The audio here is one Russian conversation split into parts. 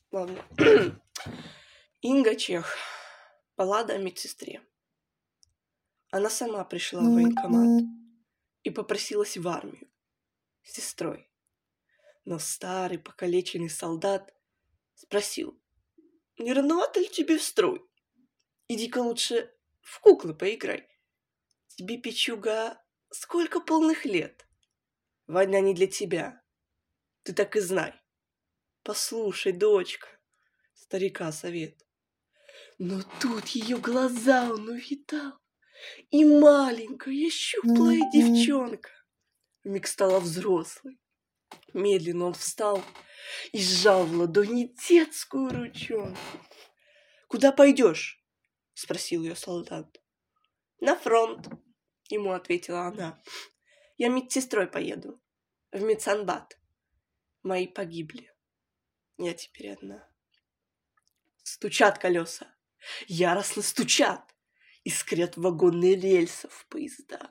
Ладно. Инга Чех. Баллада о медсестре. Она сама пришла в военкомат и попросилась в армию с сестрой. Но старый покалеченный солдат спросил: «Не рановато ли тебе в строй? Иди-ка лучше в куклы поиграй. Тебе, печуга, сколько полных лет? Война не для тебя. Ты так и знай. Послушай, дочка, старика совет». Но тут ее глаза он увидал, и маленькая щуплая девчонка вмиг стала взрослой. Медленно он встал и сжал в ладони детскую ручонку. «Куда пойдешь?» — спросил ее солдат. «На фронт», — ему ответила она. «Я медсестрой поеду, в медсанбат. Мои погибли. Я теперь одна». Стучат колеса, яростно стучат, искрят вагонные рельсы в поезда.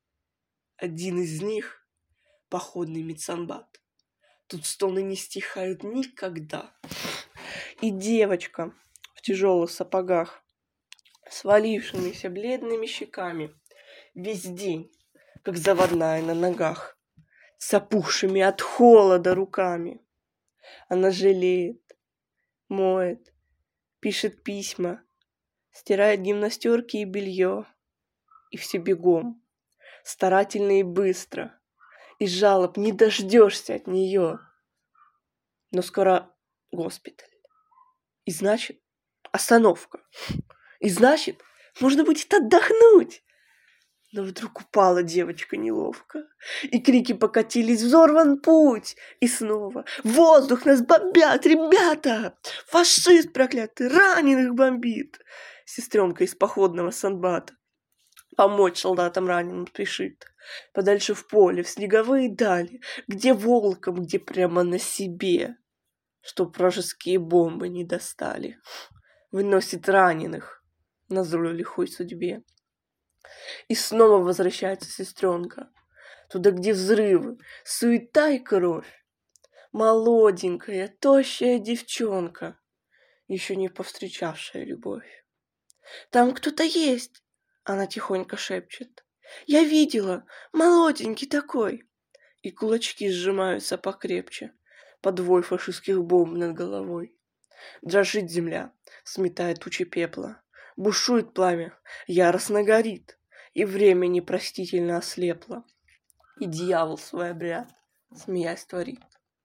Один из них — походный медсанбат. Тут стоны не стихают никогда. И девочка в тяжелых сапогах, свалившимися бледными щеками, весь день, как заводная на ногах, с опухшими от холода руками. Она жалеет, моет, пишет письма, стирает гимнастерки и белье. И все бегом, старательно и быстро. И жалоб не дождешься от нее. Но скоро госпиталь. И значит, остановка. И значит, можно будет отдохнуть. Но вдруг упала девочка неловко. И крики покатились: «Взорван путь!» И снова: «Воздух, нас бомбят, ребята! Фашист проклятый, раненых бомбит!» Сестренка из походного санбата помочь солдатам раненым спешит. Подальше в поле, в снеговые дали, где волком, где прямо на себе, чтоб вражеские бомбы не достали. Выносит раненых на злой лихой судьбе. И снова возвращается сестренка туда, где взрывы, суета и кровь. Молоденькая, тощая девчонка, еще не повстречавшая любовь. «Там кто-то есть!» — она тихонько шепчет. «Я видела, молоденький такой!» И кулачки сжимаются покрепче под вой фашистских бомб над головой. Дрожит земля, сметает тучи пепла. Бушует пламя, яростно горит, и время непростительно ослепло. И дьявол свой обряд, смеясь, творит.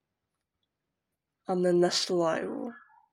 Она нашла его,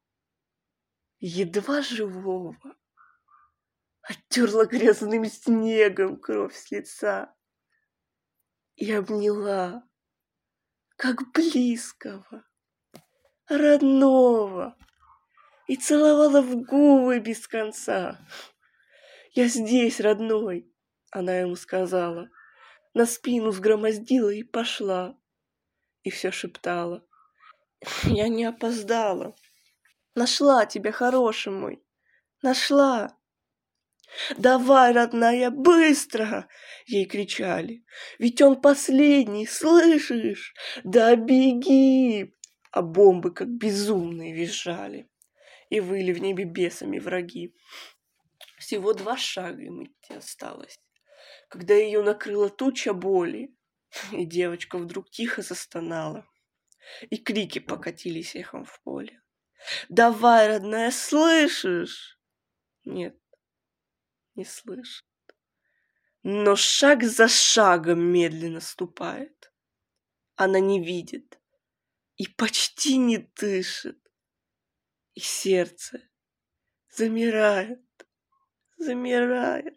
едва живого, оттерла грязным снегом кровь с лица и обняла, как близкого, родного, и целовала в губы без конца. «Я здесь, родной», — она ему сказала, на спину взгромоздила и пошла. И все шептала: «Я не опоздала. Нашла тебя, хороший мой, нашла». «Давай, родная, быстро!» — ей кричали. «Ведь он последний, слышишь? Да беги!» А бомбы, как безумные, визжали. И выли в небе бесами враги. Всего 2 шага им идти осталось, когда ее накрыла туча боли, и девочка вдруг тихо застонала, и крики покатились эхом в поле. «Давай, родная, слышишь?» Нет, не слышит. Но шаг за шагом медленно ступает. Она не видит и почти не дышит. И сердце замирает, замирает.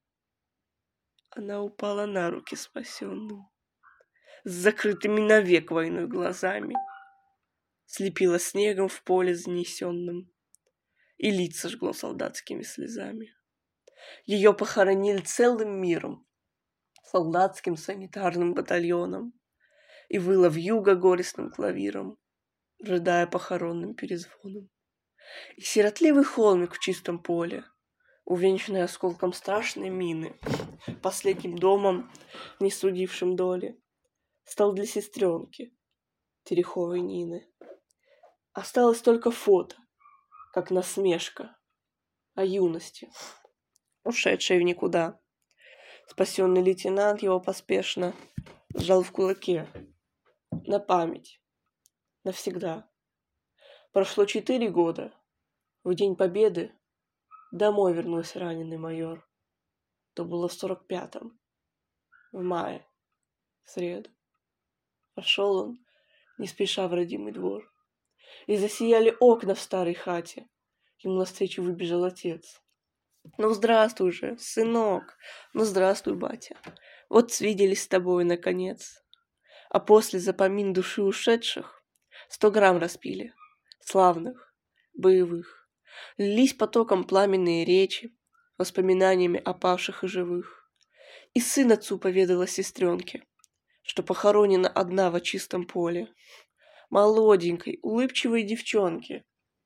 Она упала на руки спасенным, с закрытыми навек войной глазами, слепила снегом в поле занесенным, и лица жгло солдатскими слезами. Ее похоронили целым миром, солдатским санитарным батальоном, и выла вьюга горестным клавиром, рыдая похоронным перезвоном. И сиротливый холмик в чистом поле, увенчанный осколком страшной мины, последним домом, не судившим доли, стал для сестренки Тереховой Нины. Осталось только фото, как насмешка о юности, ушедшей в никуда. Спасенный лейтенант его поспешно сжал в кулаке. На память. Навсегда. Прошло 4 года. В День Победы домой вернулся раненый майор. То было в 45-м. В мае. В среду. Пошел он, не спеша, в родимый двор. И засияли окна в старой хате. Ему навстречу выбежал отец. Ну, здравствуй же, сынок. Ну, здравствуй, батя. Вот свиделись с тобой, наконец. А после запомин души ушедших 100 грамм распили. Славных, боевых. Лились потоком пламенные речи, воспоминаниями о павших и живых. И сын отцу поведала сестренке, что похоронена одна во чистом поле. Молоденькой, улыбчивой девчонке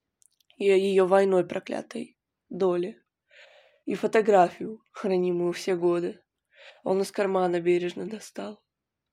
и о ее войной проклятой доле. И фотографию, хранимую все годы, он из кармана бережно достал.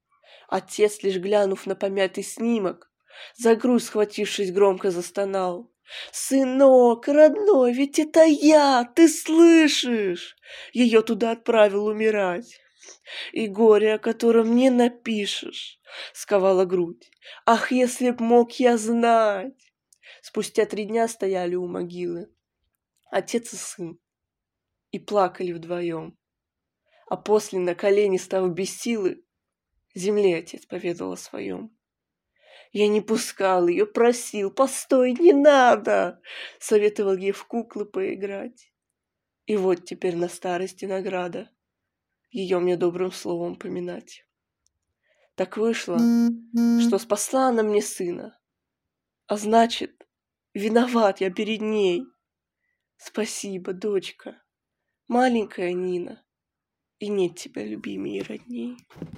Отец, лишь глянув на помятый снимок, за грудь схватившись, громко застонал. «Сынок, родной, ведь это я, ты слышишь?» Ее туда отправил умирать. И горе, о котором не напишешь, сковала грудь. Ах, если б мог я знать! Спустя 3 дня стояли у могилы отец и сын и плакали вдвоем. А после, на колени став без силы, земле отец поведал о своем. Я не пускал ее, просил, постой, не надо, советовал ей в куклы поиграть. И вот теперь на старости награда ее мне добрым словом поминать. Так вышло, что спасла она мне сына, а значит, виноват я перед ней. Спасибо, дочка, маленькая Нина, и нет тебя любимее родней.